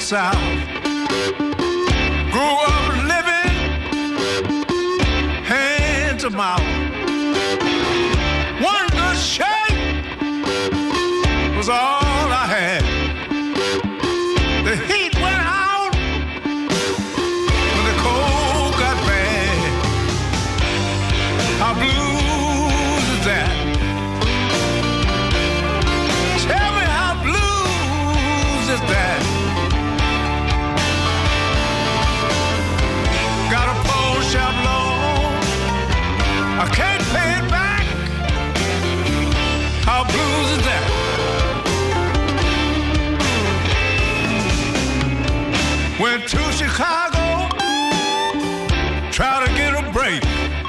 South. Grew up living hand to mouth. One good shake was all I had. The heat went out when the cold got bad. How blues is that? Tell me how blues is that? Got a pawn shop loan, I can't pay it back. How blues is that? Went to Chicago, tried to get a break.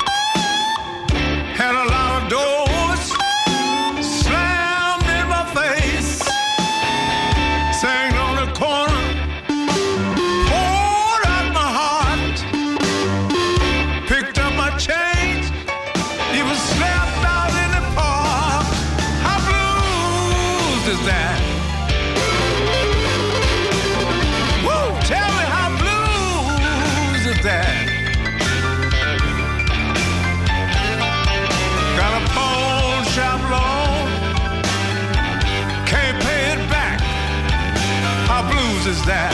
Had a lot of doors slammed in my face. Sang on the corner, poured out my heart. Picked up my change, even slept out in the park. How blues is that? Woo! Tell me how blues is that? Got a pawn shop loan, can't pay it back. How blues is that?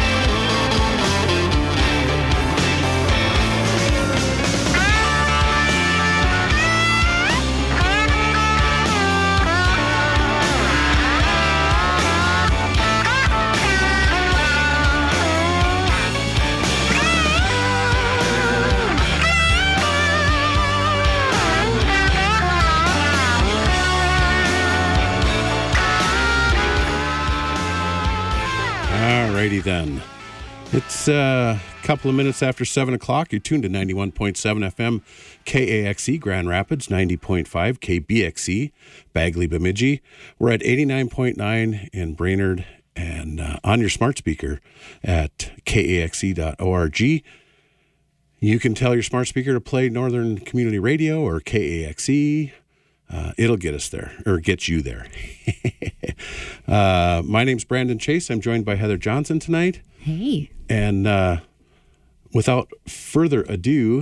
Alrighty then. It's a couple of minutes after 7 o'clock. You're tuned to 91.7 FM KAXE Grand Rapids, 90.5 KBXE Bagley Bemidji. We're at 89.9 in Brainerd and on your smart speaker at kaxe.org. You can tell your smart speaker to play Northern Community Radio or KAXE. It'll get us there, or get you there. My name's Brandon Chase. I'm joined by Heather Johnson tonight. Hey. And without further ado,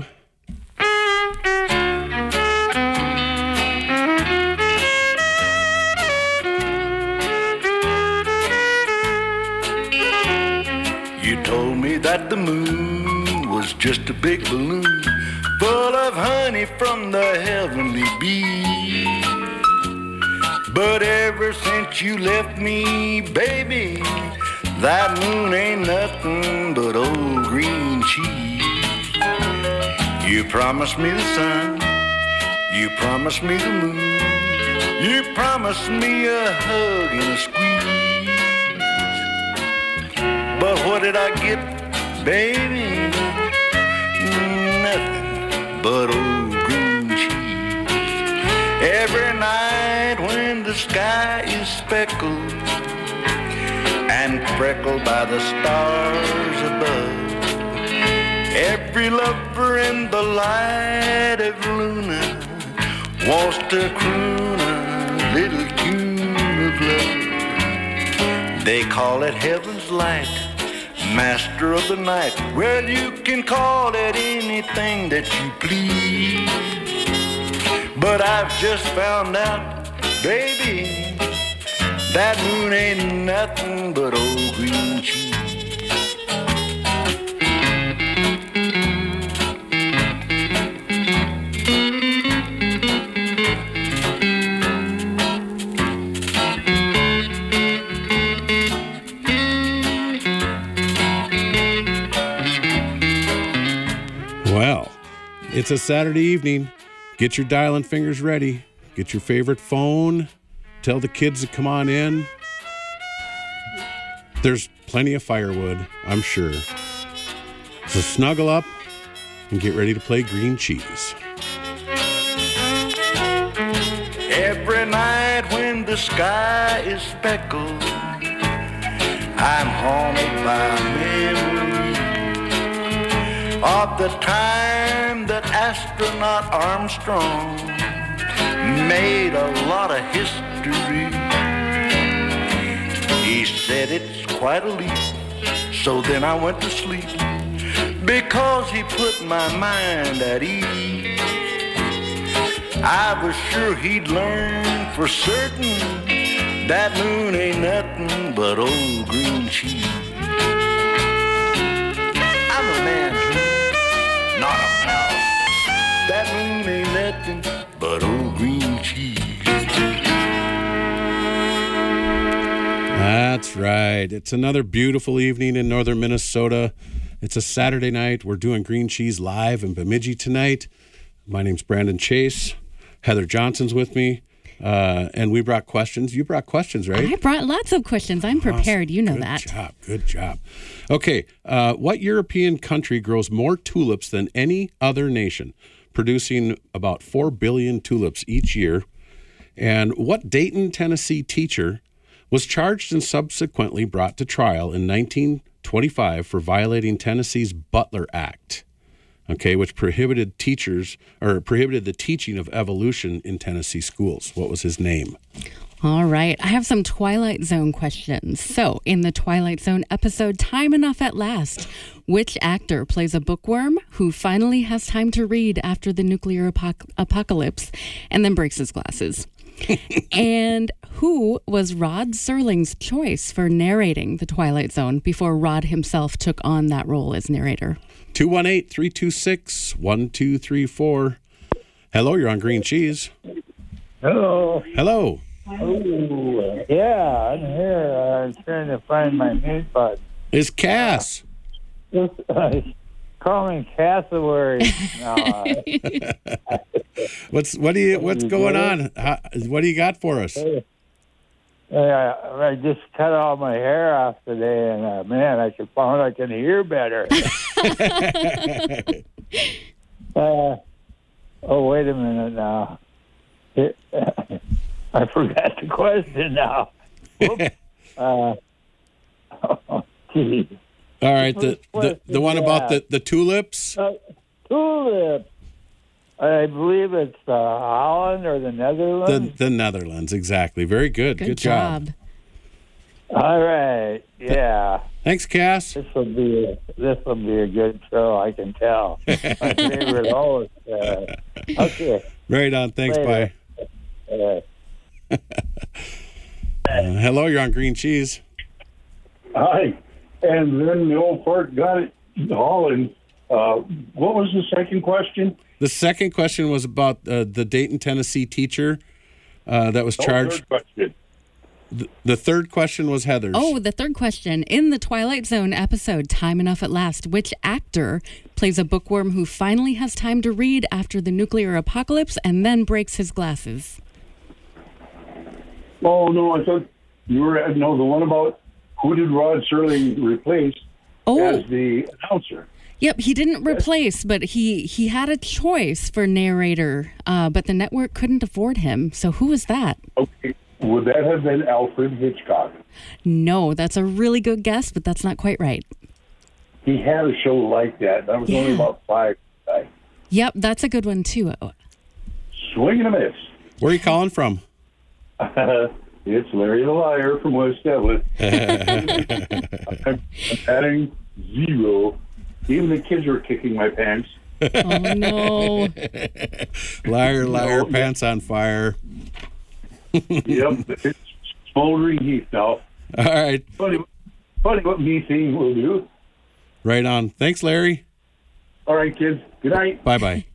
you told me that the moon was just a big balloon full of honey from the heavenly bee. But ever since you left me, baby, that moon ain't nothing but old green cheese. You promised me the sun, you promised me the moon, you promised me a hug and a squeeze. But what did I get, baby? Nothing but old green cheese. Every night when the sky is speckled and freckled by the stars above, every lover in the light of Luna wants to croon a little tune of love. They call it heaven's light, master of the night. Well, you can call it anything that you please. But I've just found out, baby, that moon ain't nothing but old green cheese. well, it's a Saturday evening. Get your dialing fingers ready. Get your favorite phone. Tell the kids to come on in. There's plenty of firewood, I'm sure. So snuggle up and get ready to play green cheese. Every night when the sky is speckled, I'm haunted by memory of the time that astronaut Armstrong made a lot of history. He said it's quite a leap So then I went to sleep because he put my mind at ease. I was sure he'd learn for certain that moon ain't nothing but old green cheese. I'm a man, not a pal. That moon ain't nothing but old green cheese. That's right. It's another beautiful evening in northern Minnesota. It's a Saturday night. We're doing Green Cheese live in Bemidji tonight. My name's Brandon Chase. Heather Johnson's with me. And we brought questions. You brought questions, right? I brought lots of questions. I'm prepared. You know that. Good job. Okay. What European country grows more tulips than any other nation, producing about 4 billion tulips each year? And what Dayton, Tennessee teacher was charged and subsequently brought to trial in 1925 for violating Tennessee's Butler Act, which prohibited the teaching of evolution in Tennessee schools? What was his name? All right. I have some Twilight Zone questions. So, in the Twilight Zone episode Time Enough at Last, which actor plays a bookworm who finally has time to read after the nuclear apocalypse and then breaks his glasses? And who was Rod Serling's choice for narrating the Twilight Zone before Rod himself took on that role as narrator? 218-326-1234. Hello, you're on Green Cheese. Hello. Hello. Oh, yeah, I'm here. I'm trying to find my mute button. It's Cass. Call me Cassowary. No, What's going on? What do you got for us? I just cut all my hair off today, and man, I found I can hear better. Oh, wait a minute now. I forgot the question now. Oh, geez. All right, the one about the tulips. Tulips. I believe it's Holland or the Netherlands. The Netherlands, exactly. Very good. Good job. All right. Yeah. Thanks, Cass. This will be a good show. I can tell. My favorite host. Okay. Right on. Thanks. Later. Bye. Hello, you're on Green Cheese. Hi. And then the old part got it, Holland. What was the second question? The second question was about the Dayton, Tennessee teacher that was charged. Third question. The third question was Heather's. Oh, the third question. In the Twilight Zone episode, Time Enough at Last, which actor plays a bookworm who finally has time to read after the nuclear apocalypse and then breaks his glasses? Oh, no, I thought you were, the one about who did Rod Serling replace as the announcer. Yep, he didn't replace, but he had a choice for narrator, but the network couldn't afford him. So who was that? Okay. Would that have been Alfred Hitchcock? No, that's a really good guess, but that's not quite right. He had a show like that. That was only about 5. Yep, that's a good one, too. Swing and a miss. Where are you calling from? It's Larry the Liar from West Everett. I'm adding 0. Even the kids are kicking my pants. Oh, no. Liar, pants on fire. Yep, it's smoldering heat now. All right. Funny what methane will do. Right on. Thanks, Larry. All right, kids. Good night. Bye-bye.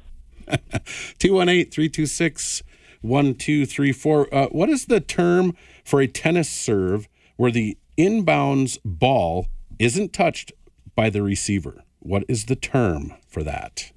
218-326-1234. What is the term for a tennis serve where the inbounds ball isn't touched by the receiver? What is the term for that?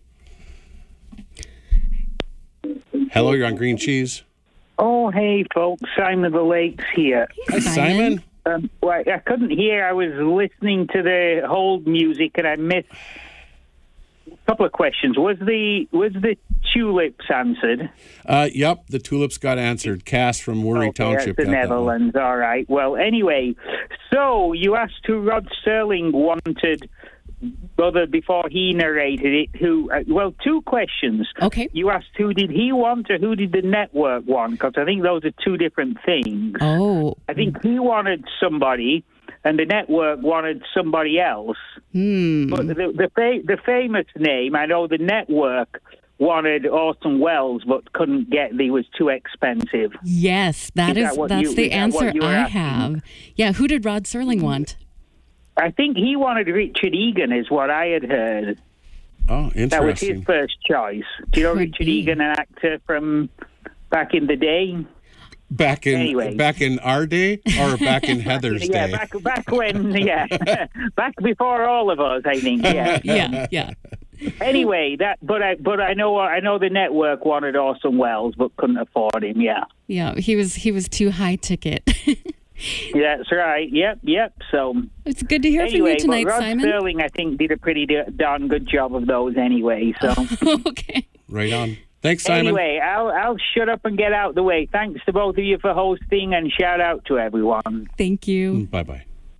Hello, you're on Green Cheese. Oh, hey, folks. Simon of the Lakes here. Hi, Simon. Well, I couldn't hear. I was listening to the hold music, and I missed a couple of questions. Was the tulips answered? Yep, the tulips got answered. Cass from Worry Township. That's the Netherlands. All right. Well, anyway, so you asked who Rod Serling wanted before he narrated it. Well, two questions. Okay. You asked who did he want or who did the network want? Because I think those are two different things. Oh. I think he wanted somebody and the network wanted somebody else. But the famous name, I know the network wanted Orson Welles, but couldn't get. He was too expensive. Yes, that's the answer I have. Yeah, who did Rod Serling want? I think he wanted Richard Egan, is what I had heard. Oh, interesting. That was his first choice. Do you know Richard Egan, an actor from back in the day? Back in our day, or back in Heather's day? Yeah, back when, back before all of us, I think. Yeah, yeah. Anyway, but I know the network wanted Orson Welles, but couldn't afford him. Yeah, he was too high ticket. Yeah, that's right. Yep. So it's good to hear from you tonight, but Rod Simon. Serling, I think, did a pretty darn good job of those anyway. So okay, right on. Thanks, Simon. Anyway, I'll shut up and get out the way. Thanks to both of you for hosting, and shout out to everyone. Thank you. Bye.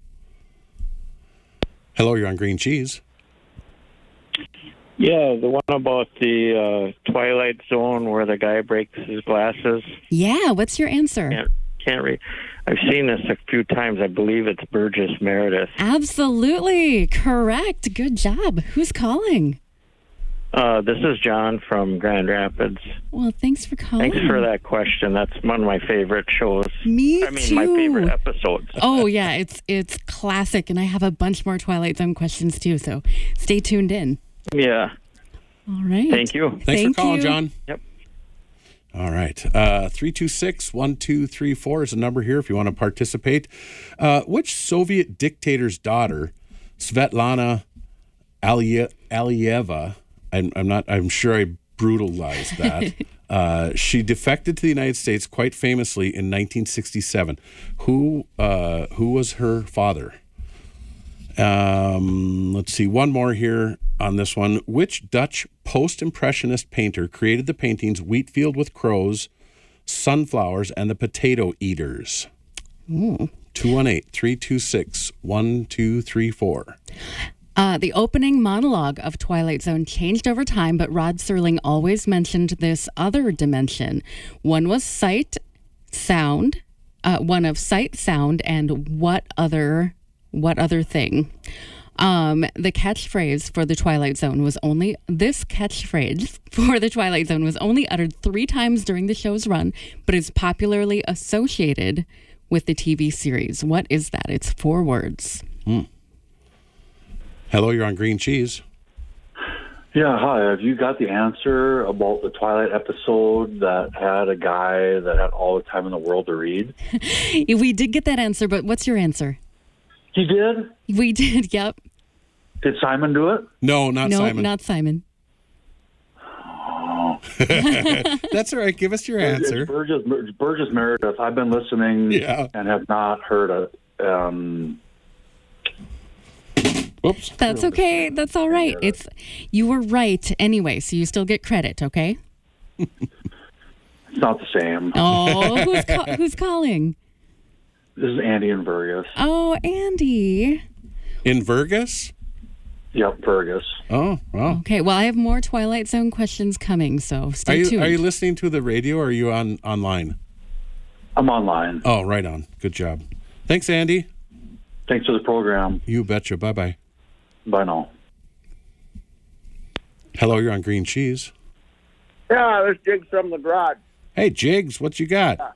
Hello, you're on Green Cheese. Yeah, the one about the Twilight Zone where the guy breaks his glasses. Yeah, what's your answer? Can't read. I've seen this a few times. I believe it's Burgess Meredith. Absolutely correct. Good job. Who's calling? This is John from Grand Rapids. Well, thanks for calling. Thanks for that question. That's one of my favorite shows. Me too. My favorite episodes. Oh, yeah. It's classic, and I have a bunch more Twilight Zone questions, too, so stay tuned in. Yeah. All right. Thank you. Thanks for calling, John. Yep. All right. 326-1234 is the number here if you want to participate. Which Soviet dictator's daughter, Svetlana Alieva, I'm sure I brutalized that. She defected to the United States quite famously in 1967. Who was her father? Let's see. One more here on this one. Which Dutch post-impressionist painter created the paintings Wheatfield with Crows, Sunflowers, and the Potato Eaters? 218-326-1234. The opening monologue of Twilight Zone changed over time, but Rod Serling always mentioned this other dimension. One was sight, sound, and what other thing? The catchphrase for the Twilight Zone was only uttered 3 times during the show's run, but is popularly associated with the TV series. What is that? It's 4 words. Hello, you're on Green Cheese. Yeah, hi. Have you got the answer about the Twilight episode that had a guy that had all the time in the world to read? We did get that answer, but what's your answer? He did? We did, yep. Did Simon do it? No, not Simon. No, not Simon. Oh. That's all right. Give us your answer. It's Burgess Meredith. I've been listening and have not heard it. Whoops. That's okay. That's all right. You were right anyway, so you still get credit, okay? It's not the same. Oh, who's calling? This is Andy in Vergas. Oh, Andy. In Vergas? Yep, Vergas. Oh, wow. Okay, well, I have more Twilight Zone questions coming, so stay tuned. Are you listening to the radio, or are you online? I'm online. Oh, right on. Good job. Thanks, Andy. Thanks for the program. You betcha. Bye-bye. Bye now. Hello, you're on Green Cheese. Yeah, this Jigs from the garage. Hey, Jigs, what you got?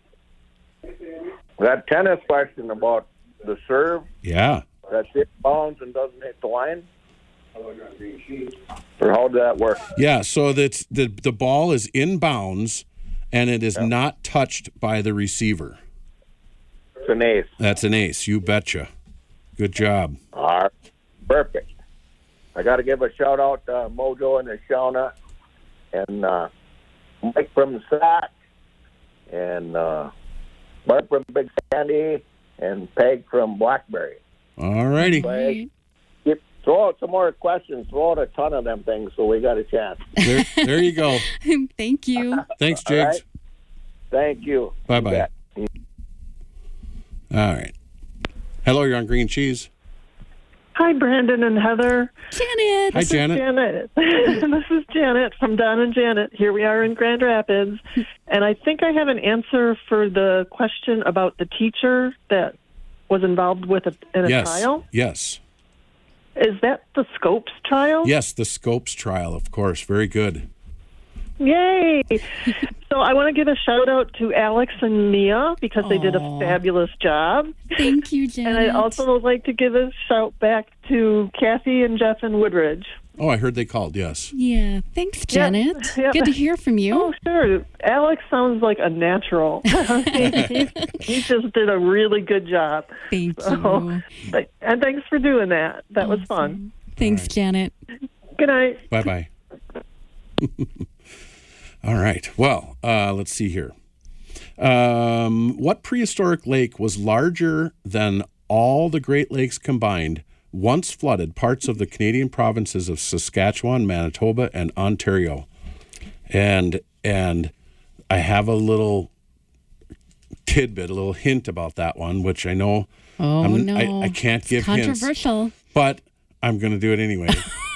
That tennis question about the serve. Yeah. That's it bounds and doesn't hit the line. Or how did that work? Yeah, so that's the ball is in bounds, and it is not touched by the receiver. It's an ace. That's an ace. You betcha. Good job. All right. Perfect. I got to give a shout out to Mojo and the Shauna and Mike from the Sack and Mark from Big Sandy and Peg from Blackberry. All righty. Throw out some more questions. Throw out a ton of them things so we got a chance. There you go. Thank you. Thanks, Jigs. Right. Thank you. Bye-bye. All right. Hello, you're on Green Cheese. Hi, Brandon and Heather. Janet. Hi, Janet. This is Janet from Don and Janet. Here we are in Grand Rapids. And I think I have an answer for the question about the teacher that was involved with in a Yes. trial? Yes. Is that the Scopes trial? Yes, the Scopes trial, of course. Very good. Yay! So I want to give a shout out to Alex and Mia because they did a fabulous job. Thank you, Janet. And I'd also like to give a shout back to Kathy and Jeff and Woodridge. Oh, I heard they called, yes. Yeah, thanks, Janet. Yep. Good to hear from you. Oh, sure. Alex sounds like a natural. he just did a really good job. Thank you. And thanks for doing that. That was fun. Thanks, Janet. Good night. Bye-bye. All right. Well, let's see here. What prehistoric lake was larger than all the Great Lakes combined, once flooded parts of the Canadian provinces of Saskatchewan, Manitoba, and Ontario? And I have a little tidbit, a little hint about that one, which I know I can't give hints. Controversial. But I'm going to do it anyway.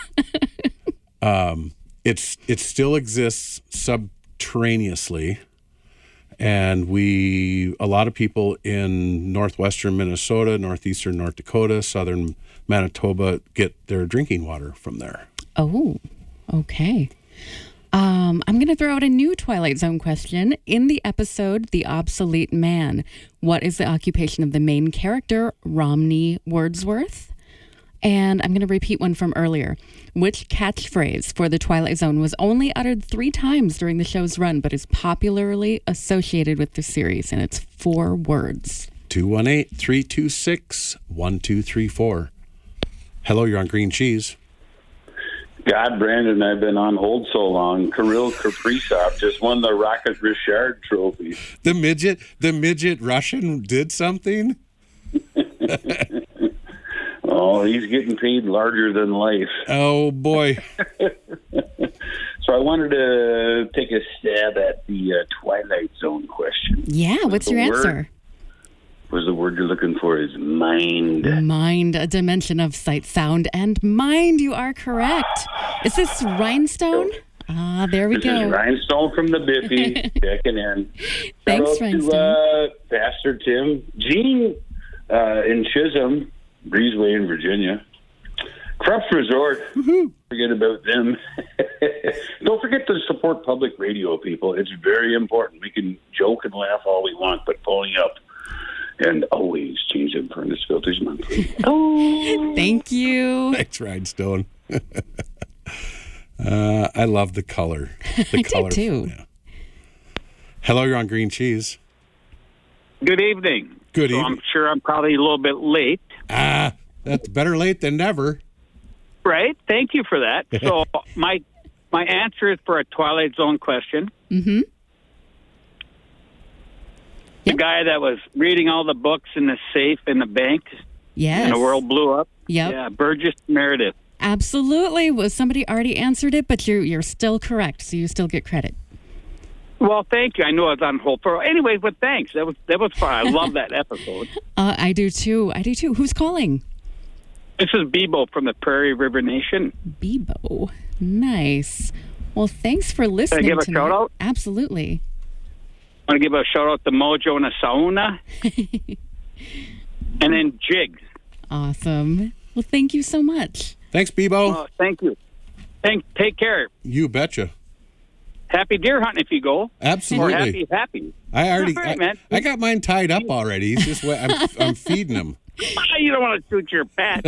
It still exists subterraneously, and a lot of people in northwestern Minnesota, northeastern North Dakota, southern Manitoba get their drinking water from there. Oh, okay. I'm going to throw out a new Twilight Zone question. In the episode, The Obsolete Man, what is the occupation of the main character, Romney Wordsworth? And I'm going to repeat one from earlier. Which catchphrase for the Twilight Zone was only uttered 3 times during the show's run, but is popularly associated with the series? And it's 4 words. 218-326-1234. Hello, you're on Green Cheese. God, Brandon, I've been on hold so long. Kirill Kaprizov just won the Rocket Richard Trophy. The midget Russian did something? Oh, he's getting paid larger than life. Oh, boy. So I wanted to take a stab at the Twilight Zone question. Yeah, what's your answer? Was the word you're looking for is mind. Mind, a dimension of sight, sound, and mind. You are correct. Is this Rhinestone? There we go. This is Rhinestone from the Biffy, checking in. Thanks, Rhinestone. Pastor Tim. Gene in Chisholm, Breezeway in Virginia. Krups Resort. Forget about them. Don't forget to support public radio, people. It's very important. We can joke and laugh all we want, but pulling up. And always change in Furnace Filters Monthly. Oh, thank you. Thanks, Rhinestone. I love the color. The color do too. Yeah. Hello, you're on Green Cheese. Good evening. Good evening. I'm sure I'm probably a little bit late. That's better late than never. Right? Thank you for that. So my answer is for a Twilight Zone question. Mm-hmm. The guy that was reading all the books in the safe in the bank. Yes. And the world blew up. Yep. Yeah, Burgess Meredith. Absolutely. Was somebody already answered it, but you're still correct, so you still get credit. Well, thank you. I know I was on hold for. Anyway, but thanks. That was fun. I love that episode. I do too. Who's calling? This is Bebo from the Prairie River Nation. Bebo. Nice. Well, thanks for listening. Can I give a shout out? Absolutely. I want to give a shout out to Mojo and Sauna. And then Jigs. Awesome. Well, thank you so much. Thanks, Bebo. Oh, thank you. Take care. You betcha. Happy deer hunting if you go. Absolutely. Or happy. I got mine tied up already. He's just I'm feeding him. You don't want to shoot your pet.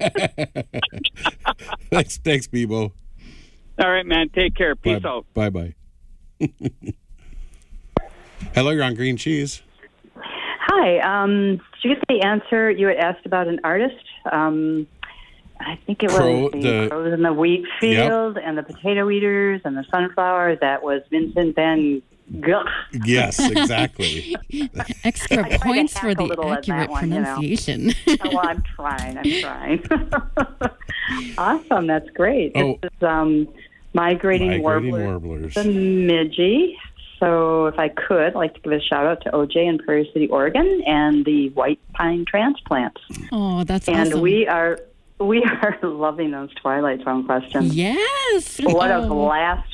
Thanks, Bebo. All right, man. Take care. Peace out. Bye-bye. Hello, you're on Green Cheese. Hi. Did you get the answer? You had asked about an artist. I think it was the crows in the wheat field and the potato eaters and the sunflower. That was Vincent van Gogh. Yes, exactly. Extra points for the accurate pronunciation. Oh, well, I'm trying. Awesome. That's great. This is Migrating Warblers. The Midgie. So if I could, I'd like to give a shout-out to OJ in Prairie City, Oregon, and the White Pine Transplants. Oh, that's awesome. And we are loving those Twilight Zone questions. Yes. What a blast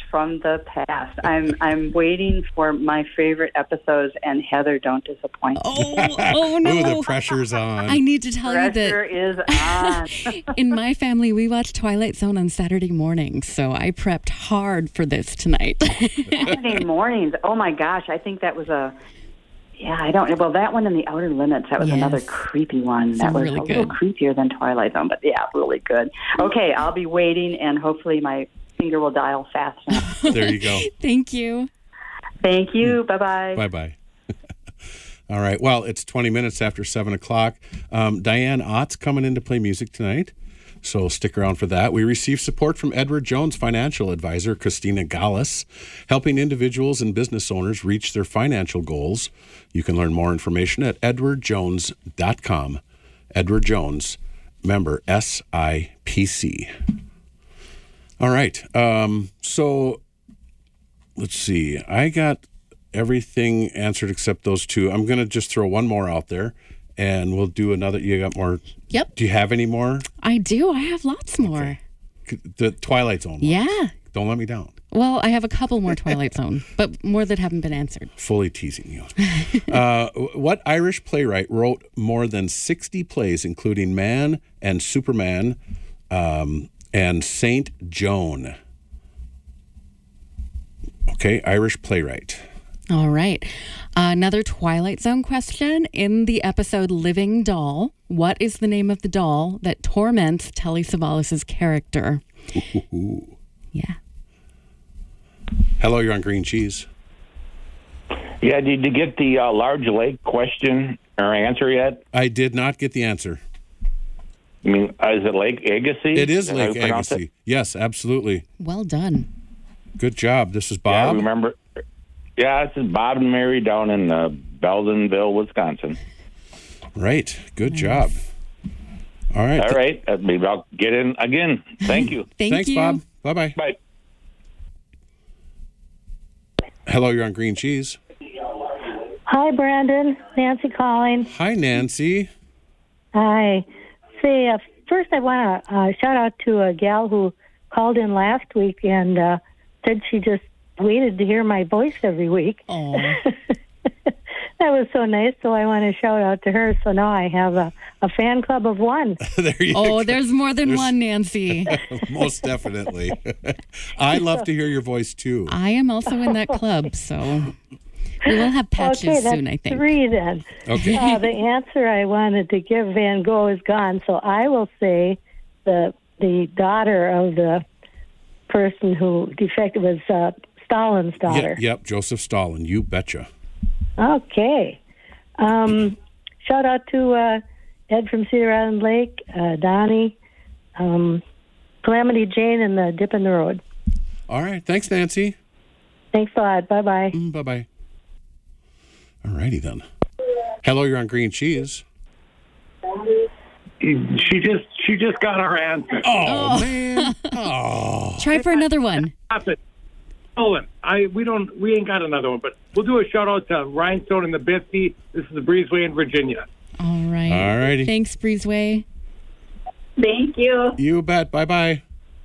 from the past. I'm waiting for my favorite episodes, and Heather, don't disappoint. Oh no! Ooh, the pressure's on. I need to tell you that Pressure is on. in my family, we watch Twilight Zone on Saturday mornings, so I prepped hard for this tonight. Saturday mornings. Oh my gosh, I think that was a. Yeah, I don't. Well, that one and The Outer Limits. That was another creepy one. That was really a little creepier than Twilight Zone, but yeah, really good. Okay, I'll be waiting, and hopefully my finger will dial fast enough. There you go. Thank you. Thank you. Bye-bye. Bye-bye. All right. Well, it's 20 minutes after 7 o'clock. Diane Ott's coming in to play music tonight, so stick around for that. We received support from Edward Jones financial advisor Christina Gallis, helping individuals and business owners reach their financial goals. You can learn more information at edwardjones.com. Edward Jones, member SIPC. All right. So let's see. I got everything answered except those two. I'm going to just throw one more out there, and we'll do another. You got more? Yep. Do you have any more? I do. I have lots more. Okay. The Twilight Zone ones. Yeah. Don't let me down. Well, I have a couple more Twilight Zone, but more that haven't been answered. Fully teasing you. What Irish playwright wrote more than 60 plays, including Man and Superman and Saint Joan? Okay, Irish playwright. All right. Another Twilight Zone question. In the episode Living Doll, what is the name of the doll that torments Telly Savalas' character? Ooh. Yeah. Hello, you're on Green Cheese. Yeah, did you get the large lake question or answer yet? I did not get the answer. I mean, is it Lake Agassiz? It is Lake Agassiz. Yes, absolutely. Well done. Good job. This is Bob. Yeah, remember. Yeah, this is Bob and Mary down in Beldenville, Wisconsin. Right. Good job. All right. All right. Maybe I'll get in again. Thank you. Thanks, Bob. Bye-bye. Bye. Hello, you're on Green Cheese. Hi, Brandon. Nancy calling. Hi, Nancy. Hi. Say, first I want to shout out to a gal who called in last week and said she just waited to hear my voice every week. That was so nice, so I want to shout out to her. So now I have a fan club of one. There you go. There's more than one, Nancy. Most definitely. I love to hear your voice, too. I am also in that club, so we will have patches soon, I think. 3 then. Okay. The answer I wanted to give, Van Gogh, is gone, so I will say the daughter of the person who defected was Stalin's daughter. Yep, Joseph Stalin. You betcha. Okay. Shout out to Ed from Cedar Island Lake, Donnie, Calamity Jane, and the Dip in the Road. All right. Thanks, Nancy. Thanks a lot. Bye-bye. Bye-bye. All righty then. Hello, you're on Green Cheese. She just got her answer. Oh. Man. Oh. Try for another one. Nolan, we ain't got another one, but we'll do a shout out to Rhinestone and the Bisty. This is the Breezeway in Virginia. All right. All righty. Thanks, Breezeway. Thank you. You bet. Bye-bye.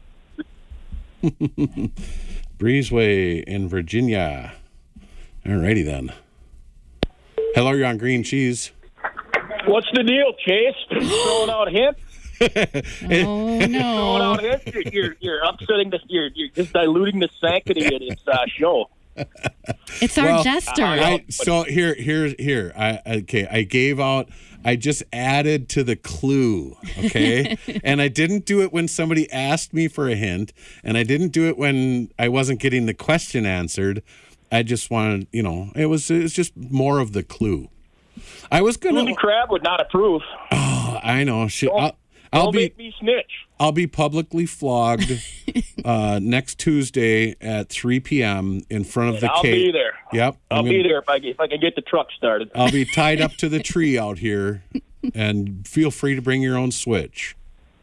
Breezeway in Virginia. All righty then. Hello, you're on Green Cheese. What's the deal, Chase? Throwing out hints? Oh no! Throwing out hints? You're upsetting you're just diluting the sanctity of this show. It's our jester. So here. I gave out. I just added to the clue. Okay, and I didn't do it when somebody asked me for a hint, and I didn't do it when I wasn't getting the question answered. I just wanted, it was just more of the clue. I was gonna. Ruby Crab would not approve. Oh, I know. Don't make me snitch. I'll be publicly flogged next Tuesday at 3 p.m. in front of the I'll be there. Yep. I'll be there if I can get the truck started. I'll be tied up to the tree out here, and feel free to bring your own switch.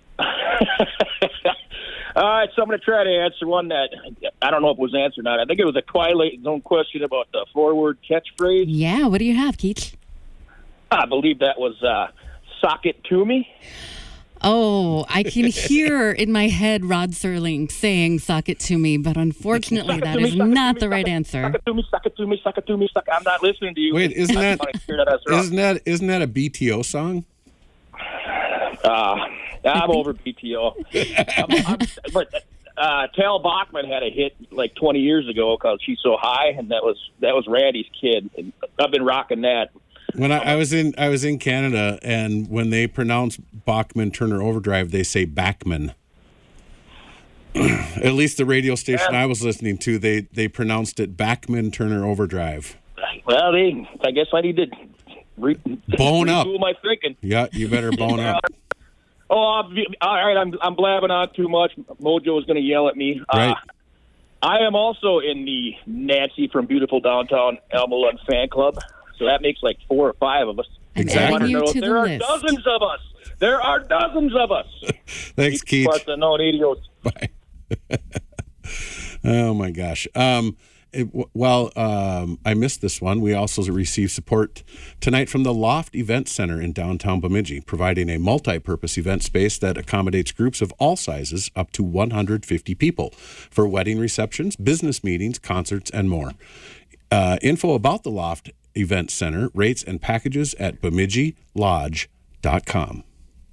All right, so I'm going to try to answer one that I don't know if it was answered or not. I think it was a Twilight Zone question about the forward catchphrase. Yeah, what do you have, Keith? I believe that was "sock it to me." Oh, I can hear in my head Rod Serling saying "sock it to me," but unfortunately, that is not the right answer. Suck it to me, suck it to me, suck it to me, suck. I'm not listening to you. Wait, isn't that a BTO song? I'm over BTO. But Tal Bachman had a hit like 20 years ago called "She's So High," and that was Randy's kid. And I've been rocking that. When I was in Canada, and when they pronounce Bachman Turner Overdrive, they say Bachman. At least the radio station I was listening to, they pronounced it Bachman Turner Overdrive. Well, I guess I need to bone up. My thinking. Yeah, you better bone up. Oh, all right. I'm blabbing on too much. Mojo is going to yell at me. Right. I am also in the Nancy from beautiful downtown Elma Lund fan club. So that makes like 4 or 5 of us. Exactly. There are dozens of us. There are dozens of us. Thanks, Keith. Bye. Oh, my gosh. I missed this one. We also received support tonight from the Loft Event Center in downtown Bemidji, providing a multi-purpose event space that accommodates groups of all sizes up to 150 people for wedding receptions, business meetings, concerts, and more. Info about the Loft Event Center, rates and packages at BemidjiLodge.com.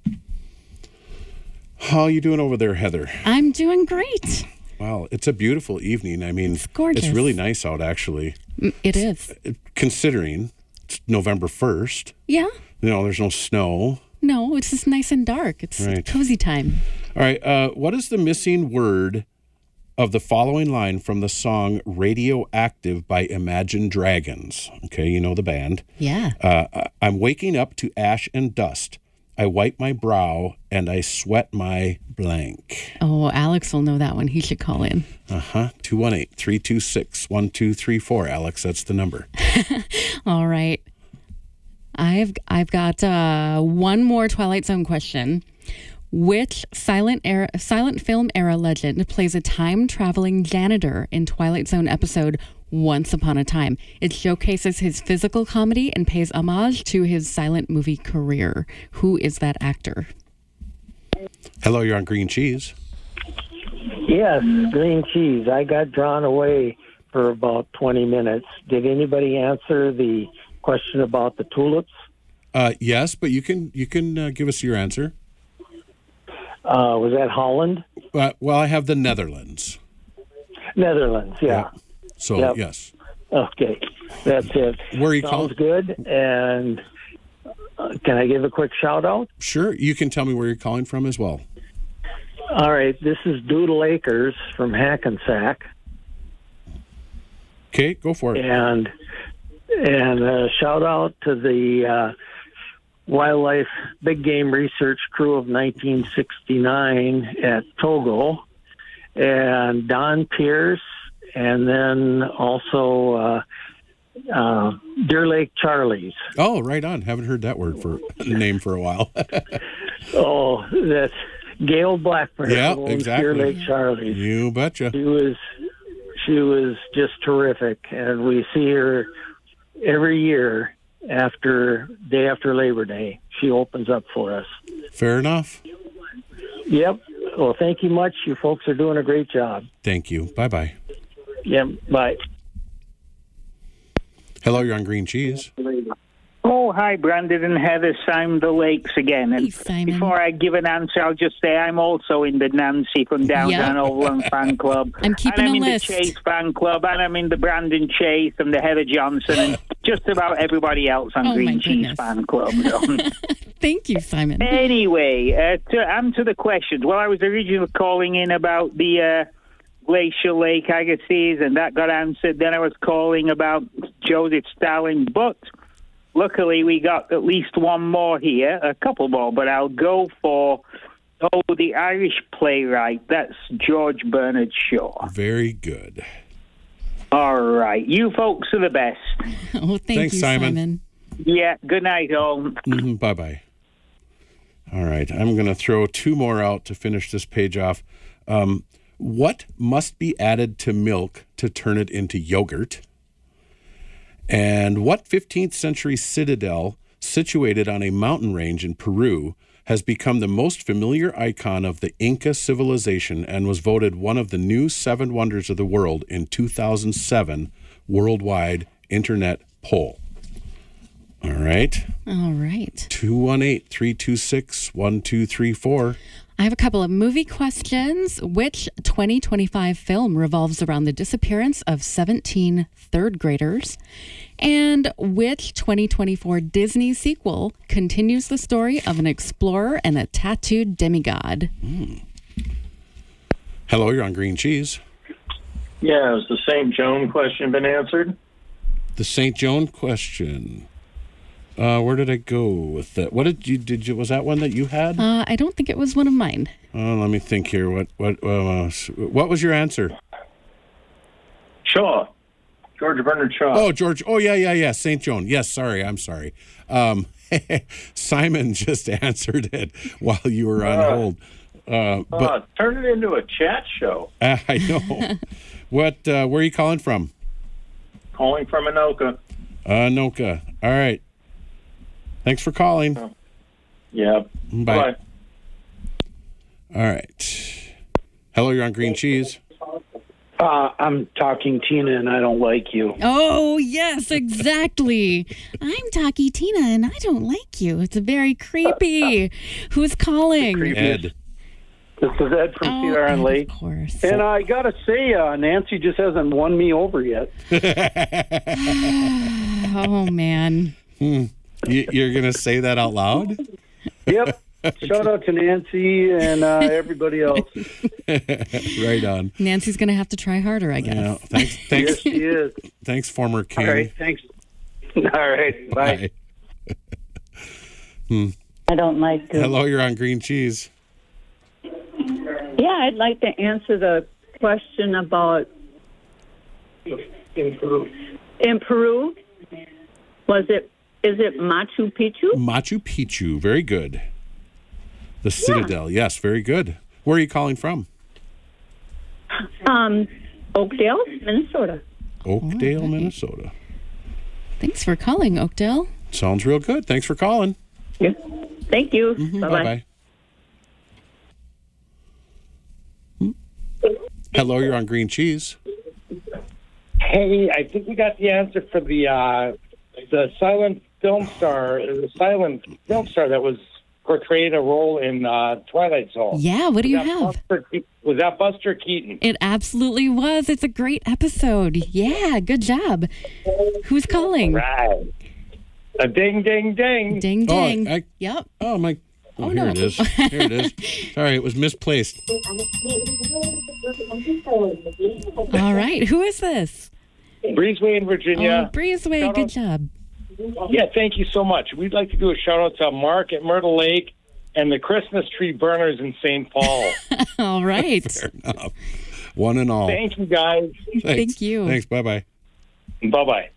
How are you doing over there, Heather? I'm doing great. Wow, it's a beautiful evening. I mean, it's gorgeous. It's really nice out, actually. It is. Considering it's November 1st. Yeah. There's no snow. No, it's just nice and dark. It's cozy time. All right, what is the missing word of the following line from the song Radioactive by Imagine Dragons? Okay, you know the band. Yeah. I'm waking up to ash and dust. I wipe my brow and I sweat my blank. Oh, Alex will know that one. He should call in. 218-326-1234. Alex, that's the number. All right. I've got one more Twilight Zone question. Which silent film era legend plays a time-traveling janitor in Twilight Zone episode Once Upon a Time? It showcases his physical comedy and pays homage to his silent movie career. Who is that actor? Hello, you're on Green Cheese. Yes, Green Cheese. I got drawn away for about 20 minutes. Did anybody answer the question about the tulips? Yes, but you can give us your answer. Was that Holland? Well, I have the Netherlands. Netherlands, yeah. So, yes. Okay, that's it. Where are you calling? Sounds good. And can I give a quick shout-out? Sure. You can tell me where you're calling from as well. All right. This is Doodle Acres from Hackensack. Okay, go for it. And a shout-out to the Wildlife Big Game Research Crew of 1969 at Togo, and Don Pierce, and then also Deer Lake Charlies. Oh, right on. Haven't heard that name for a while. Oh, that's Gail Blackburn. Yeah, exactly. Deer Lake Charlies. You betcha. She was just terrific, and we see her every year day after Labor Day. She opens up for us. Fair enough. Yep. Well, thank you much. You folks are doing a great job. Thank you. Bye-bye. Yep. Bye. Hello, you're on Green Cheese. Oh, hi, Brandon and Heather. Simon the Lakes again. And before I give an answer, I'll just say I'm also in the Nancy from Downtown Overland fan club. I'm keeping and I'm a in list. The Chase fan club, and I'm in the Brandon Chase and the Heather Johnson, and just about everybody else on Green Cheese fan club. Thank you, Simon. Anyway, to answer the questions, well, I was originally calling in about the Glacial Lake Agassiz, and that got answered. Then I was calling about Joseph Stalin, but luckily, we got at least one more here, a couple more, but I'll go for, the Irish playwright. That's George Bernard Shaw. Very good. All right. You folks are the best. Oh, thanks, you, Simon. Yeah, good night, all. Bye-bye. All right, I'm going to throw two more out to finish this page off. What must be added to milk to turn it into yogurt? And what 15th century citadel situated on a mountain range in Peru has become the most familiar icon of the Inca civilization and was voted one of the new 7 wonders of the world in 2007 worldwide internet poll. All right. 218-326-1234. I have a couple of movie questions. Which 2025 film revolves around the disappearance of 17 third graders? And which 2024 Disney sequel continues the story of an explorer and a tattooed demigod? Hello, you're on Green Cheese. Yeah, has the St. Joan question been answered? The St. Joan question. Where did I go with that? What did you? Was that one that you had? I don't think it was one of mine. Let me think here. What was your answer? Shaw. George Bernard Shaw. Oh, George. Oh, yeah. St. Joan. Yes, sorry. I'm sorry. Simon just answered it while you were on hold. But turn it into a chat show. I know. Where are you calling from? Calling from Anoka. Anoka. All right. Thanks for calling. Yeah. Bye. All right. Hello, you're on Green Cheese. I'm talking Tina, and I don't like you. Oh, yes, exactly. I'm Talkie Tina, and I don't like you. It's very creepy. Who's calling? Ed. This is Ed from Cedar Island Lake. Of course. And I got to say, Nancy just hasn't won me over yet. Oh, man. You're going to say that out loud? Yep. Shout out to Nancy and everybody else. Right on. Nancy's going to have to try harder, I guess. Yeah, thanks. Yes, she is. Thanks, former king. All right, thanks. All right, bye. I don't like to. Hello, you're on Green Cheese. Yeah, I'd like to answer the question about in Peru. Is it Machu Picchu? Machu Picchu, very good. The Citadel, yes, very good. Where are you calling from? Oakdale, Minnesota. Oakdale, Minnesota. Thanks for calling, Oakdale. Sounds real good. Thanks for calling. Yeah. Thank you. Bye-bye. Hello, you're on Green Cheese. Hey, I think we got the answer for the silent film star that was portrayed a role in Twilight Zone. Yeah, what do you have? Was that Buster Keaton? It absolutely was. It's a great episode. Yeah, good job. Who's calling? Right. A ding, ding, ding. Ding, ding. Yep. Oh, my. Oh, here it is. Here it is. Sorry, it was misplaced. All right. Who is this? Breezeway in Virginia. Oh, Breezeway. Good job. Yeah, thank you so much. We'd like to do a shout-out to Mark at Myrtle Lake and the Christmas tree burners in St. Paul. All right. Fair enough. One and all. Thank you, guys. Thank you. Thanks. Bye-bye. Bye-bye.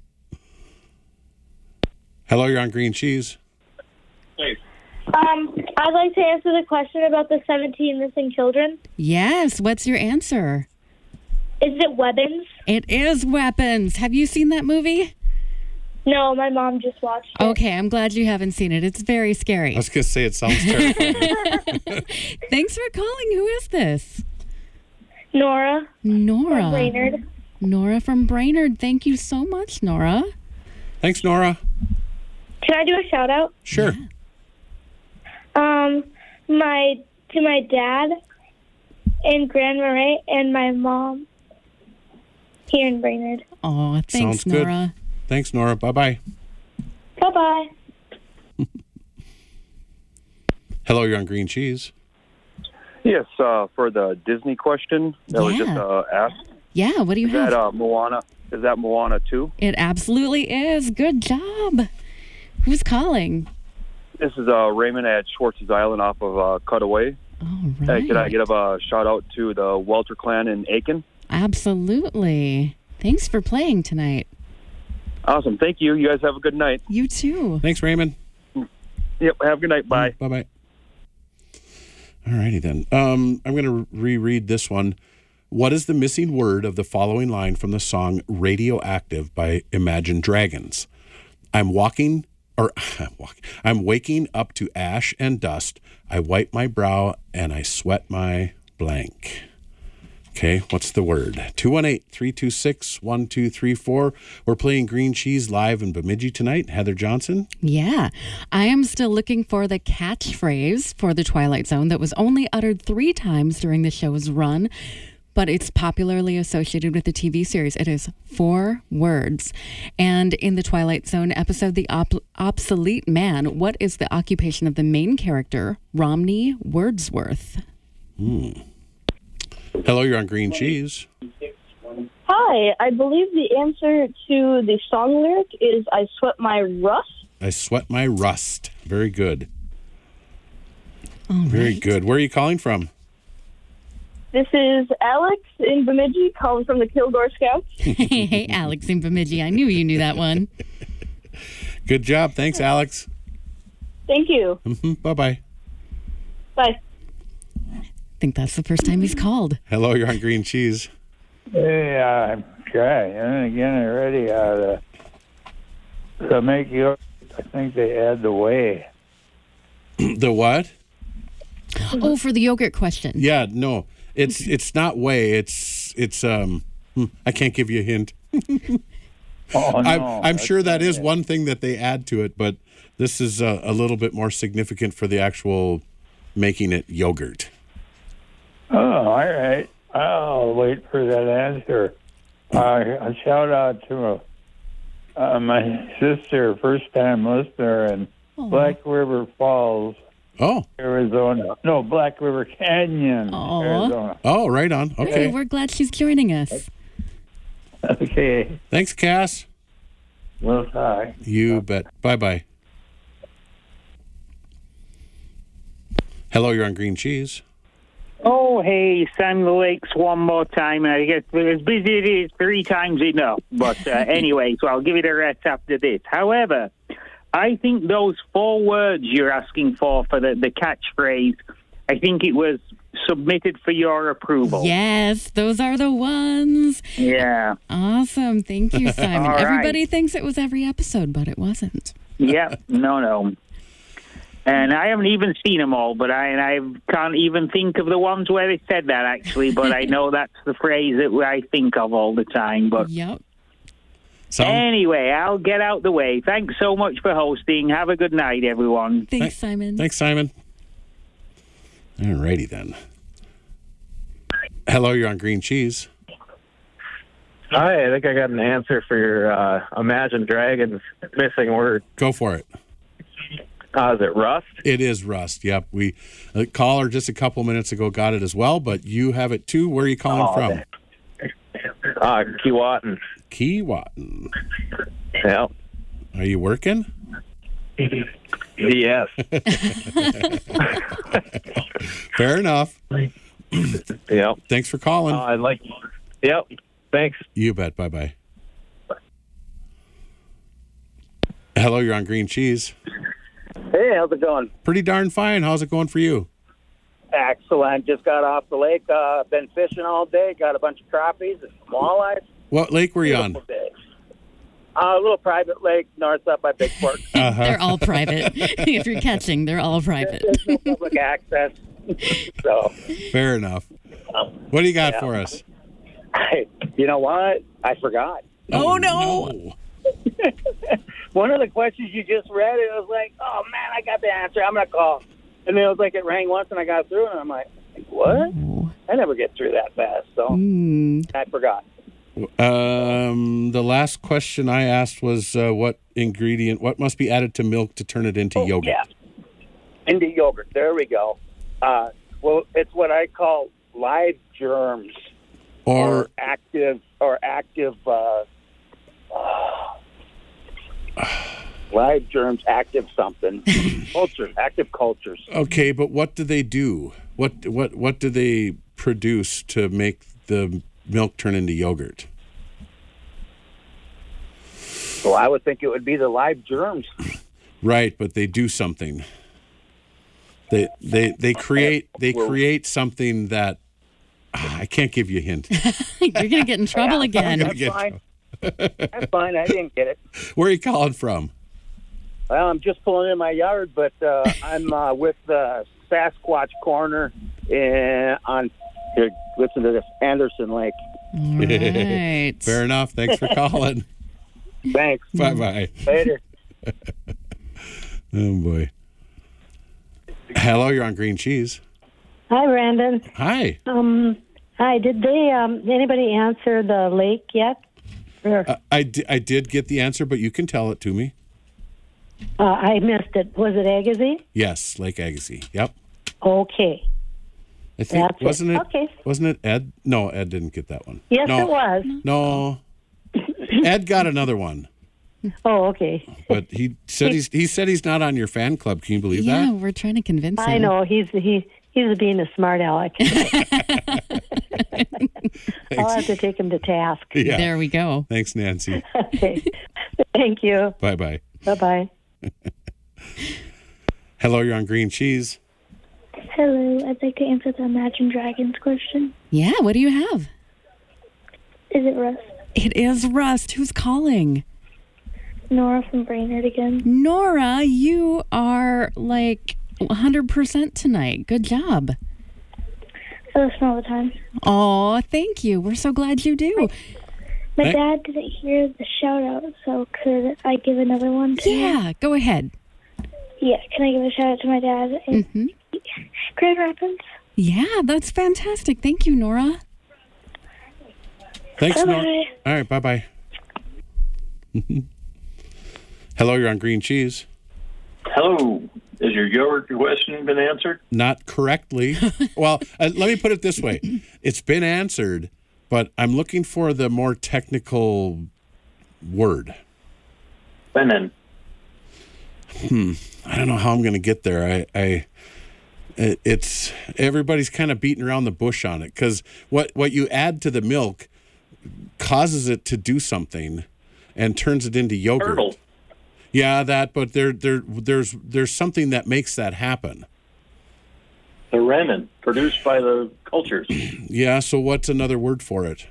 Hello, you're on Green Cheese. I'd like to answer the question about the 17 missing children. Yes. What's your answer? Is it Weapons? It is Weapons. Have you seen that movie? No, my mom just watched it. Okay, I'm glad you haven't seen it. It's very scary. I was going to say it sounds terrifying. Thanks for calling. Who is this? Nora. Nora. From Brainerd. Nora from Brainerd. Thank you so much, Nora. Thanks, Nora. Can I do a shout out? Sure. Yeah. To my dad and Grand Marais and my mom here in Brainerd. Oh, thanks, Sounds good. Nora. Thanks, Nora. Bye-bye. Bye-bye. Hello, you're on Green Cheese. Yes, for the Disney question that was just asked. Yeah, what do you have? That Moana? Is that Moana 2? It absolutely is. Good job. Who's calling? This is Raymond at Schwartz's Island off of Cutaway. All right. Can I give a shout-out to the Welter clan in Aiken? Absolutely. Thanks for playing tonight. Awesome. Thank you. You guys have a good night. You too. Thanks, Raymond. Yep. Have a good night. Bye. Bye-bye. All righty then. I'm going to reread this one. What is the missing word of the following line from the song Radioactive by Imagine Dragons? I'm walking I'm waking up to ash and dust. I wipe my brow and I sweat my blank. Okay, what's the word? 218-326-1234. We're playing Green Cheese live in Bemidji tonight. Heather Johnson? Yeah. I am still looking for the catchphrase for the Twilight Zone that was only uttered 3 times during the show's run, but it's popularly associated with the TV series. It is 4 words. And in the Twilight Zone episode, The Obsolete Man, what is the occupation of the main character, Romney Wordsworth? Hello, you're on Green Cheese. Hi, I believe the answer to the song lyric is I sweat my rust. I sweat my rust. Very good. All Very right. good. Where are you calling from? This is Alex in Bemidji calling from the Kilgore Scouts. Hey, Alex in Bemidji. I knew you knew that one. Good job. Thanks, Alex. Thank you. Bye-bye. Bye. I think that's the first time he's called. Hello, you're on Green Cheese. Hey, okay, and again already to make you. I think they add the whey. The what? Oh, for the yogurt question. Yeah, no, it's not whey. It's I can't give you a hint. Oh, no, I'm sure that is one thing that they add to it, but this is a little bit more significant for the actual making it yogurt. Oh, all right. I'll wait for that answer. A shout out to my sister, first-time listener in Black River Falls, Arizona. No, Black River Canyon, Arizona. Oh, right on. Hey, Okay. we're glad she's joining us. Okay. Thanks, Cass. Well, hi. You bet. Bye-bye. Hello, you're on Green Cheese. Oh, hey, Sam the Lakes one more time. I guess as busy it is, 3 times enough. But anyway, so I'll give it a rest after this. However, I think those 4 words you're asking for the catchphrase, I think it was submitted for your approval. Yes, those are the ones. Yeah. Awesome. Thank you, Simon. All right. Everybody thinks it was every episode, but it wasn't. Yep. No. And I haven't even seen them all, but I can't even think of the ones where they said that, actually. But I know that's the phrase that I think of all the time. But Yep. Anyway, I'll get out the way. Thanks so much for hosting. Have a good night, everyone. Thanks, Simon. Thanks, Simon. All righty then. Hello, you're on Green Cheese. Hi, I think I got an answer for your Imagine Dragons missing word. Go for it. Is it rust? It is rust. Yep. We a caller just a couple minutes ago got it as well, but you have it too. Where are you calling from? Keewatin. Keewatin. Yeah. Are you working? Yes. Fair enough. Yep. Thanks for calling. Yep. Thanks. You bet. Bye-bye. Hello, you're on Green Cheese. Hey, how's it going? Pretty darn fine. How's it going for you? Excellent. Just got off the lake. Been fishing all day. Got a bunch of crappies and walleyes. What lake were you on? A little private lake north up by Big Fork. They're all private. If you're catching, they're all private. There's no public access. So. Fair enough. What do you got for us? You know what? I forgot. Oh, no. One of the questions you just read, it was like, oh, man, I got the answer. I'm going to call. And then it was like it rang once and I got through and I'm like, what? I never get through that fast. So I forgot. The last question I asked was what must be added to milk to turn it into yogurt? Yeah. Into yogurt. There we go. Well, it's what I call live germs or active live germs, active something. Active cultures. Okay, but what do they do? What do they produce to make the milk turn into yogurt? Well, I would think it would be the live germs. Right, but they do something. They create something that I can't give you a hint. You're going to get in trouble again. That's fine. That's fine. I didn't get it. Where are you calling from? Well, I'm just pulling in my yard, but I'm with the Sasquatch Corner on. Here, listen to this, Anderson Lake. Right. Fair enough. Thanks for calling. Thanks. Bye-bye. Later. Oh, boy. Hello, you're on Green Cheese. Hi, Brandon. Hi. Hi. Did they anybody answer the lake yet? I did get the answer, but you can tell it to me. I missed it. Was it Agassiz? Yes, Lake Agassiz. Yep. Okay. I think That's wasn't it? Okay. Wasn't it Ed? No, Ed didn't get that one. Yes, no, it was. No, Ed got another one. Oh, okay. But he said he's not on your fan club. Can you believe that? Yeah, we're trying to convince him. I know he's being a smart aleck. I'll have to take him to task. Yeah. There we go. Thanks, Nancy. Okay. Thank you. Bye-bye. Bye-bye. Hello, you're on Green Cheese. Hello, I'd like to answer the Imagine Dragons question. Yeah, what do you have? Is it Rust? It is Rust. Who's calling? Nora from Brainerd again. Nora, you are like 100% tonight. Good job. I listen all the time. Oh, thank you. We're so glad you do. My dad didn't hear the shout out, so could I give another one to him? Yeah, go ahead. Yeah, can I give a shout out to my dad in Grand Rapids? Yeah, that's fantastic. Thank you, Nora. Thanks, Bye-bye. Nora. All right, bye-bye. Hello, you're on Green Cheese. Hello. Has your yogurt question been answered? Not correctly. Well, let me put it this way. It's been answered, but I'm looking for the more technical word. Venom. I don't know how I'm going to get there. It's everybody's kind of beating around the bush on it because what you add to the milk causes it to do something and turns it into yogurt. Turtle. Yeah, that. But there's something that makes that happen. The renin produced by the cultures. Yeah. So what's another word for it?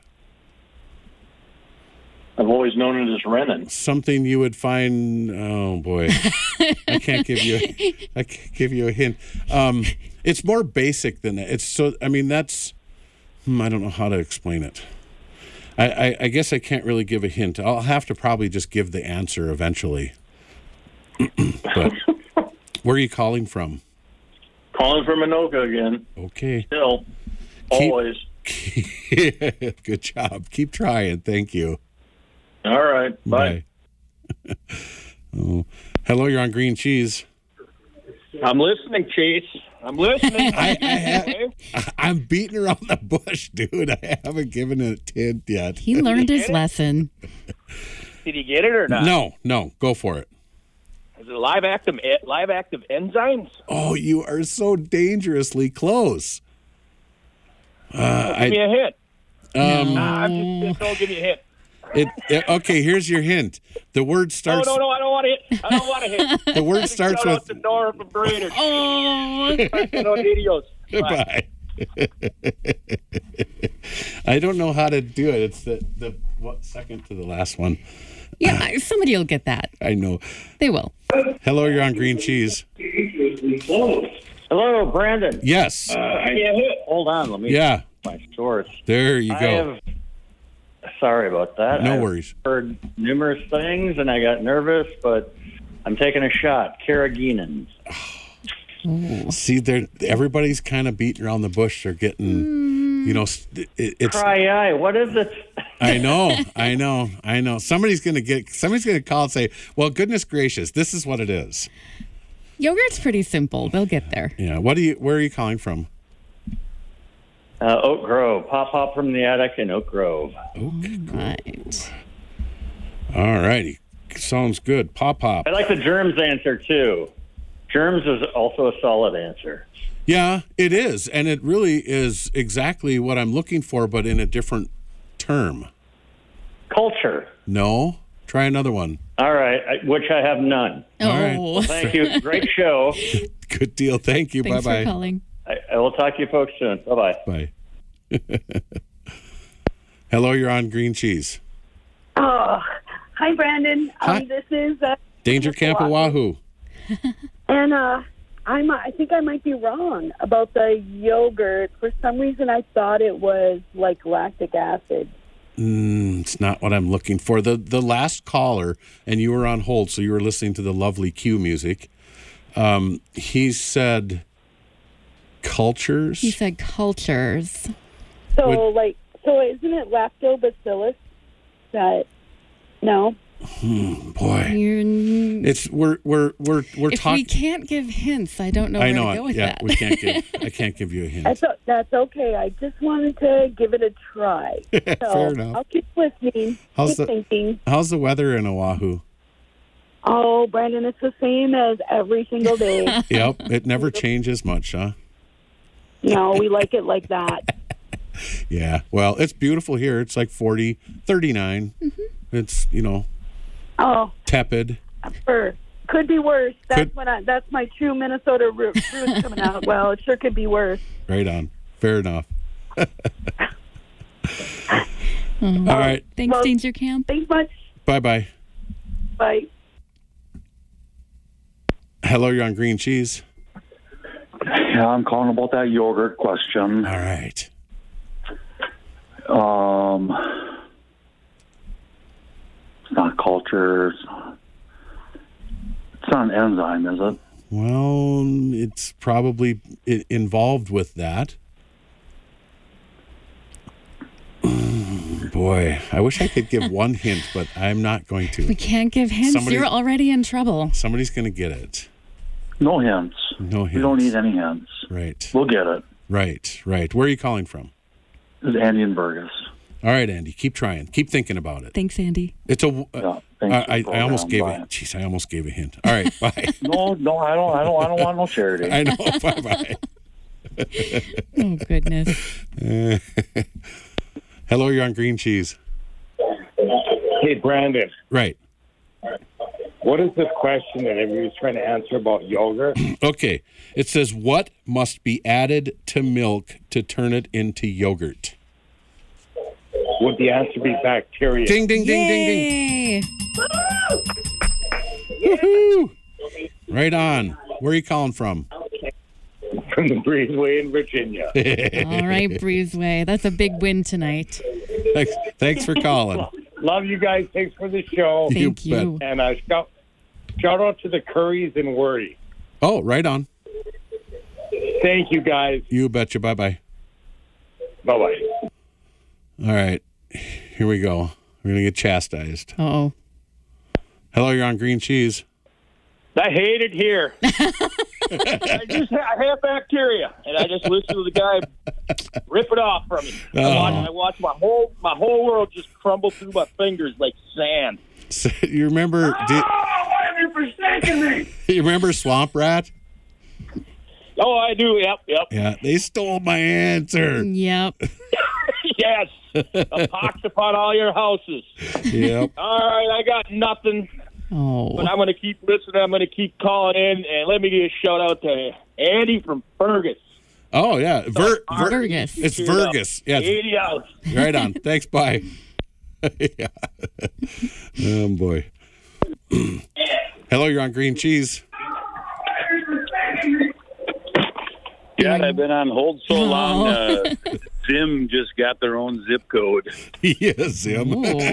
I've always known it as renin. Something you would find. Oh boy, I can't give you a hint. It's more basic than that. It's so. I mean, that's. I don't know how to explain it. I guess I can't really give a hint. I'll have to probably just give the answer eventually. But where are you calling from? Calling from Anoka again. Okay. Still, always. Good job. Keep trying. Thank you. All right. Bye. Oh. Hello, you're on Green Cheese. I'm listening, Chase. I'm listening. I'm beating around the bush, dude. I haven't given it a hint yet. He learned his lesson. Did you get it or not? No. Go for it. Is it live active enzymes? Oh, you are so dangerously close. Give me a hint. I'm just don't give me a hint. Okay, here's your hint. The word starts. No, I don't want to hit. I don't want to hit. The word starts with. The door from Brainerd. Oh. Goodbye. I don't know how to do it. It's the second to the last one. Yeah, somebody will get that. I know. They will. Hello, you're on Green Cheese. Hello, Brandon. Yes. Hold on, let me Yeah. my shorts. There you go. Sorry about that. No worries. I've heard numerous things, and I got nervous, but I'm taking a shot. Carrageenans. See, everybody's kind of beating around the bush. They're getting, it's. Cry-eye. What is it? I know. Somebody's gonna call and say, "Well, goodness gracious, this is what it is." Yogurt's pretty simple. They'll get there. Yeah. Where are you calling from? Oak Grove. Pop from the attic in Oak Grove. Right. All righty. Sounds good. Pop. I like the germs answer, too. Germs is also a solid answer. Yeah, it is. And it really is exactly what I'm looking for, but in a different term. Culture. No. Try another one. All right. Which I have none. All right. Well, thank you. Great show. Good deal. Thank you. Thanks Bye-bye. for calling. I will talk to you folks soon. Bye-bye. Bye. Hello, you're on Green Cheese. Oh, hi, Brandon. Hi. This is Danger Camp Oahu. And I think I might be wrong about the yogurt. For some reason, I thought it was like lactic acid. It's not what I'm looking for. The last caller, and you were on hold, so you were listening to the lovely Q music. He said cultures. He said cultures. So isn't it lactobacillus? No. Boy, it's we're if talking. we can't give hints, I don't know where to go with that. We can't give. I can't give you a hint. That's okay. I just wanted to give it a try. So Fair enough. I'll keep listening. Keep thinking. How's the weather in Oahu? Oh, Brandon, it's the same as every single day. Yep, it never changes much, huh? No, we like it like that. Yeah, well, it's beautiful here. It's like 40, 39. Mm-hmm. It's, tepid. Could be worse. That's my true Minnesota roots coming out. Well, it sure could be worse. Right on. Fair enough. All right. Thanks, Danger Camp. Thanks much. Bye-bye. Bye. Hello, you're on Green Cheese. Yeah, I'm calling about that yogurt question. All right. It's not culture. It's not an enzyme, is it? Well, it's probably involved with that. Boy, I wish I could give one hint, but I'm not going to. We can't give hints. You're already in trouble. Somebody's going to get it. No hints. No hints. We don't need any hints. Right. We'll get it. Right. Where are you calling from? This is Andy in Burgess. All right, Andy. Keep trying. Keep thinking about it. Thanks, Andy. It's a. I almost gave a. Jeez, I almost gave a hint. All right, bye. No, I don't want no charity. I know. Bye. Oh goodness. Hello, you're on Green Cheese. Hey, Brandon. Right. What is this question that everybody's trying to answer about yogurt? Okay. It says, what must be added to milk to turn it into yogurt? Would the answer be bacteria? Ding, ding, ding, ding, ding. Woohoo! Right on. Where are you calling from? From the Breezeway in Virginia. All right, Breezeway. That's a big win tonight. Thanks for calling. Love you guys. Thanks for the show. Thank you. And shout out to the Currys in Wordy. Oh, right on. Thank you, guys. You betcha. Bye-bye. Bye-bye. All right. Here we go. We're going to get chastised. Uh-oh. Hello, you're on Green Cheese. I hate it here. I have bacteria, and I just listen to the guy rip it off from me. I watch my whole world just crumble through my fingers like sand. So, you remember? Why have you forsaken me? You remember Swamp Rat? Oh, I do. Yep. Yeah, they stole my answer. Yep. Yes. A pox upon all your houses. Yep. All right, I got nothing. Oh. But I'm going to keep listening. I'm going to keep calling in. And let me give a shout out to Andy from Fergus. Oh, yeah. Fergus. It's Fergus. Yeah. 80 hours. Right on. Thanks. Bye. Yeah. Oh, boy. Hello, you're on Green Cheese. Yeah, I've been on hold so long. Zim just got their own zip code. Yeah, Zim.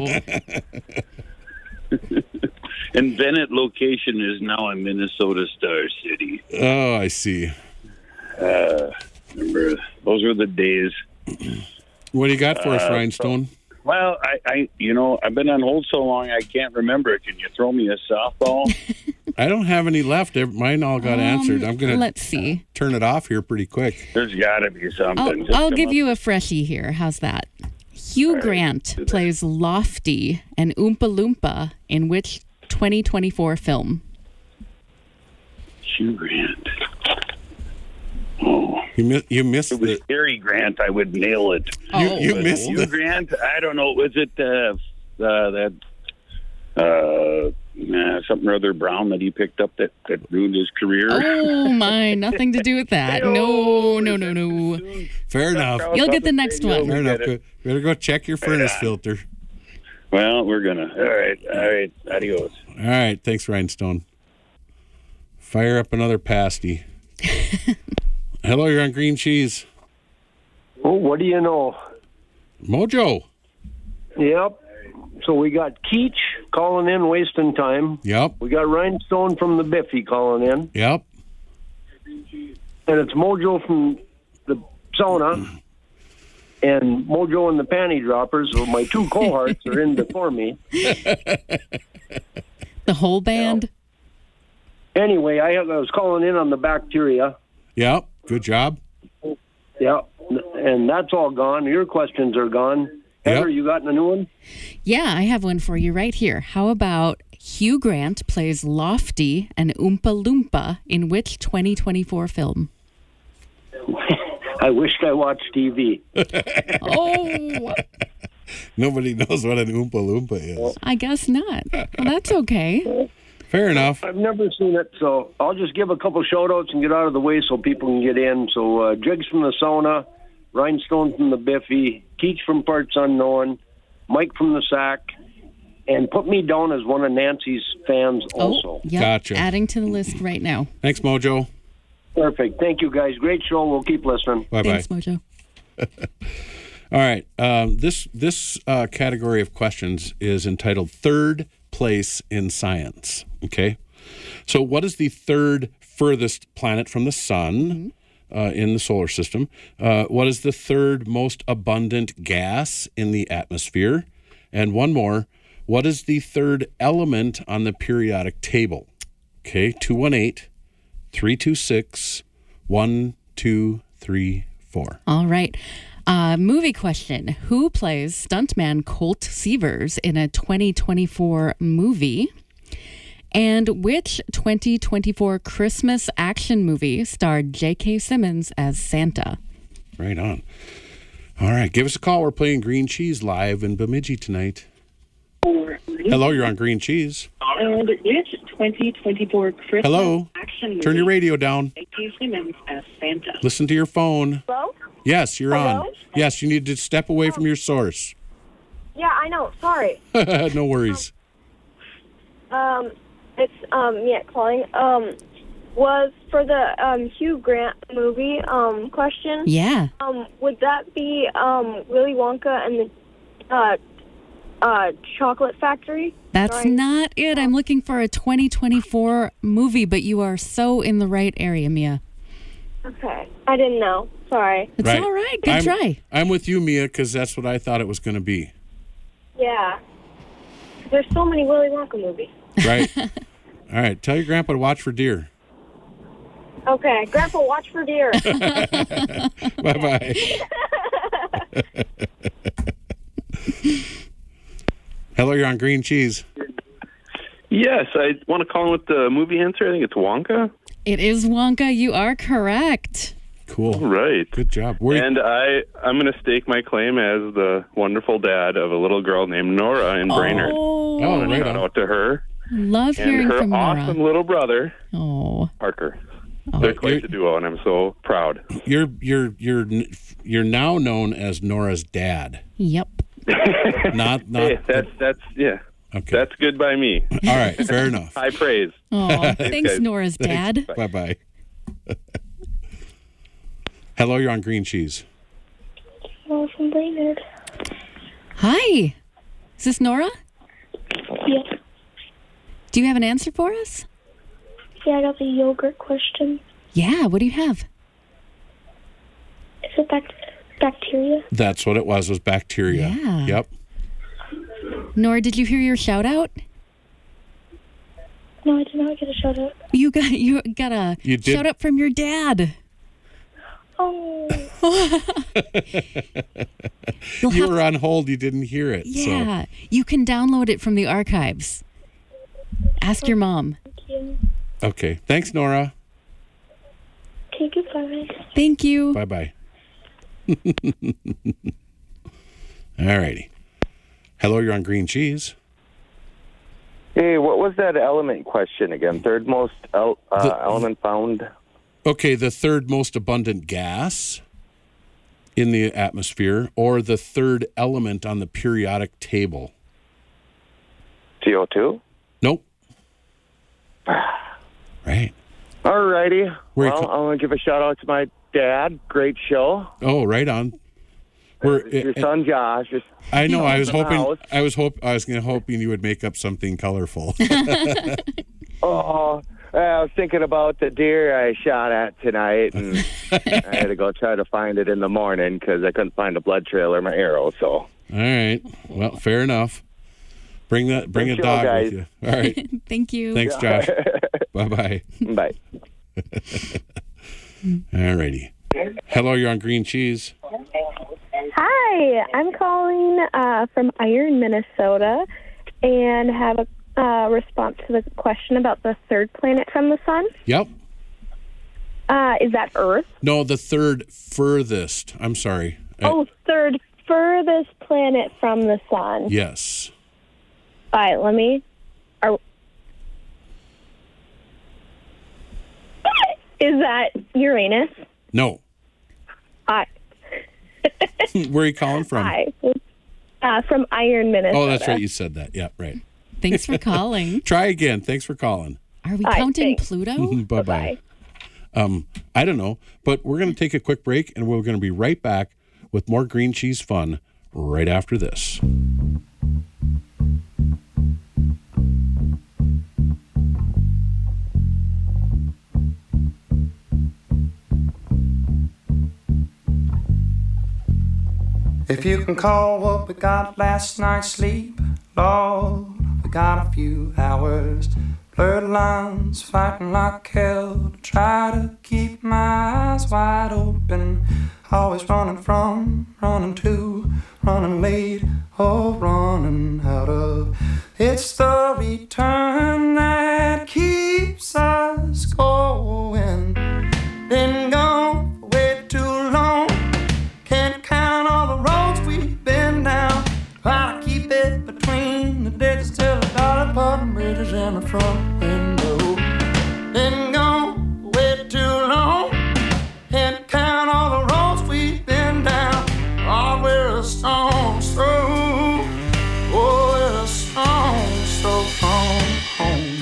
And Bennett location is now in Minnesota Star City. Oh, I see. Remember, those were the days. What do you got for us, Rhinestone? Well, I've been on hold so long I can't remember. Can you throw me a softball? I don't have any left. Mine all got answered. I'm going to turn it off here pretty quick. There's got to be something. I'll give you a freshie here. How's that? Hugh Grant plays Lofty and Oompa Loompa in which 2024 film? Hugh Grant. Oh, you missed it. It was Cary Grant. I would nail it. You missed Hugh Grant. I don't know. Was it something or other Brown that he picked up that ruined his career? Oh my! Nothing to do with that. No. Fair enough. You'll get the next one. Fair enough. Better go check your furnace filter. Well, we're gonna. All right. Adios. All right. Thanks, Rhinestone. Fire up another pasty. Hello, you're on Green Cheese. Oh, what do you know? Mojo. Yep. So we got Keach calling in, wasting time. Yep. We got Rhinestone from the Biffy calling in. Yep. And it's Mojo from the sauna. And Mojo and the Panty Droppers, so my two cohorts are in before me. The whole band? Anyway, I was calling in on the bacteria. Yep. Good job. Yep. And that's all gone. Your questions are gone. Heather, you got a new one? Yeah, I have one for you right here. How about Hugh Grant plays Lofty and Oompa Loompa in which 2024 film? I wished I watched TV. Oh. Nobody knows what an Oompa Loompa is. I guess not. Well, that's okay. Fair enough. I've never seen it, so I'll just give a couple shout-outs and get out of the way so people can get in. So Jigs from the Sauna, Rhinestone from the Biffy, Keach from Parts Unknown, Mike from the Sack, and put me down as one of Nancy's fans also. Yep. Gotcha. Adding to the list right now. Thanks, Mojo. Perfect. Thank you, guys. Great show. We'll keep listening. Bye-bye. Thanks, Mojo. All right. This category of questions is entitled Third Place in Science. Okay. So what is the third furthest planet from the sun in the solar system? What is the third most abundant gas in the atmosphere? And one more. What is the third element on the periodic table? Okay. 218-326-1234. All right. Movie question. Who plays stuntman Colt Seavers in a 2024 movie? And which 2024 Christmas action movie starred J.K. Simmons as Santa? Right on. All right. Give us a call. We're playing Green Cheese live in Bemidji tonight. Hello, you're on Green Cheese. And which 2024 Christmas Hello. action movie Turn your radio down. J.K. Simmons as Santa? Listen to your phone. Hello? Yes, you're Hello? on. Yes, you need to step away from your source. Yeah, I know. Sorry. No worries. It's Mia calling. Was for the Hugh Grant movie question. Yeah. Would that be Willy Wonka and the Chocolate Factory? That's not it. I'm looking for a 2024 movie, but you are so in the right area, Mia. Okay. I didn't know. Sorry. It's all right. Good try. I'm with you, Mia, because that's what I thought it was going to be. Yeah. There's so many Willy Wonka movies. Right. All right. Tell your grandpa to watch for deer. Okay. Grandpa, watch for deer. Bye-bye. Hello, you're on Green Cheese. Yes, I want to call in with the movie answer. I think it's Wonka. It is Wonka. You are correct. Cool. All right. Good job. And I'm going to stake my claim as the wonderful dad of a little girl named Nora in Brainerd. Oh, right shout out to her. Love and hearing her from Nora. awesome little brother, Oh. Parker. They're quite the duo, and I'm so proud. You're now known as Nora's dad. Yep. Not. Hey, that's yeah. Okay. That's good by me. All right, fair enough. High praise. Oh, thanks, guys. Nora's dad. Bye bye. Hello, you're on Green Cheese. Hello from Brainerd. Hi. Is this Nora? Yeah. Do you have an answer for us? Yeah, I got the yogurt question. Yeah. What do you have? Is it bacteria? That's what it was bacteria. Yeah. Yep. Nora, did you hear your shout out? No, I did not get a shout out. You got a You did. shout out from your dad. Oh. You were on hold. You didn't hear it. Yeah. You can download it from the archives. Ask your mom. Thank you. So. Okay. Thanks, Nora. Okay, goodbye. Thank you. Bye-bye. All righty. Hello, you're on Green Cheese. Hey, what was that element question again? Third most element found? Okay, the third most abundant gas in the atmosphere, or the third element on the periodic table. CO2? Nope. Right. All righty. Where Well, I want to give a shout out to my dad. Great show. Oh, right on. Your son Josh. I know. I was hoping. House. I was hoping you would make up something colorful. Oh, I was thinking about the deer I shot at tonight, and I had to go try to find it in the morning because I couldn't find a blood trail or my arrow. So. All right. Well, fair enough. Bring a Good show, dog guys. with you. All right. Thank you. Thanks, Josh. Bye-bye. Bye. All righty. Hello, you're on Green Cheese. Hi, I'm calling from Iron, Minnesota, and have a response to the question about the third planet from the sun. Yep. Is that Earth? No, the third furthest. I'm sorry. Third furthest planet from the sun. Yes. All right, let me... Is that Uranus? No. Hi. Where are you calling from? Hi. From Iron, Minnesota. Oh, that's right. You said that. Yeah, right. Thanks for calling. Try again. Thanks for calling. Are we counting Pluto? Bye-bye. I don't know, but we're going to take a quick break, and we're going to be right back with more Green Cheese fun right after this. If you can call what we got last night's sleep, Lord, we got a few hours. Blurred lines, fighting like hell to try to keep my eyes wide open. Always running from, running to, running late, or running out of. It's the return that keeps us going. Been gone for way too long. Can't count all the roads we've been down. Try to keep it between the ditches till the dollar bottom bridges and the front window. Been gone for way too long. Can't count all the roads we've been down. Oh, we're a stone's throw. Oh, we're a stone's throw from home.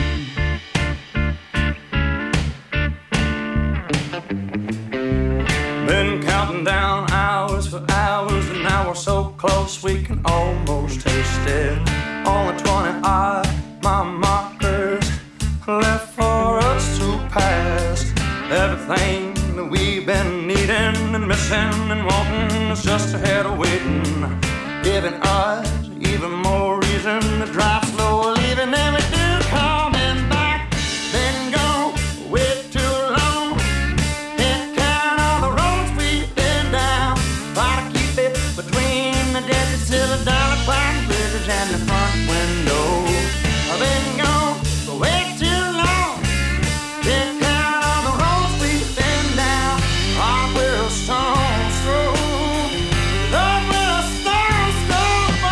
Been counting down hours for hours, and now we're so close we can almost taste it. Only 20 mile markers left for us to pass. Everything that we've been needing and missing and wanting is just ahead of waiting, giving us even more reason to drive slow, leaving them we do coming back. Been gone way too long. Can't count all the roads we've been down. Try to keep it between the ditches till the dollar clock bridges and the front window. I've been gone for way too long. Can't count all the roads we've been down. Oh, we're a stone's throw. Oh, we're a stone's throw.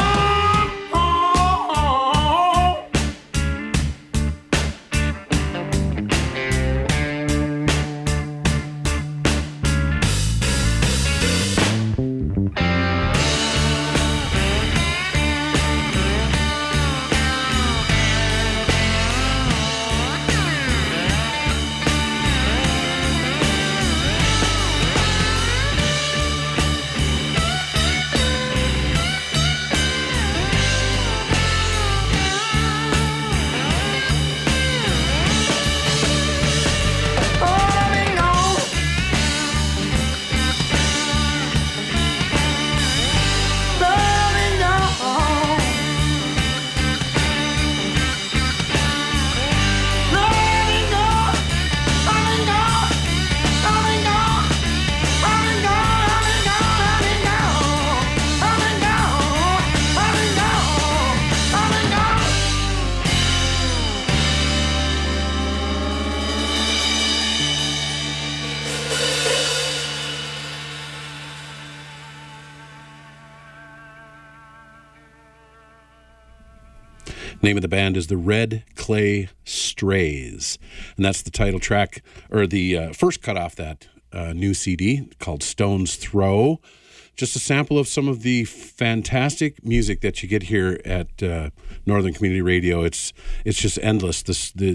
Name of the band is the Red Clay Strays, and that's the title track, or the first cut off that new CD called Stone's Throw. just a sample of some of the fantastic music that you get here at Northern Community Radio. It's just endless. The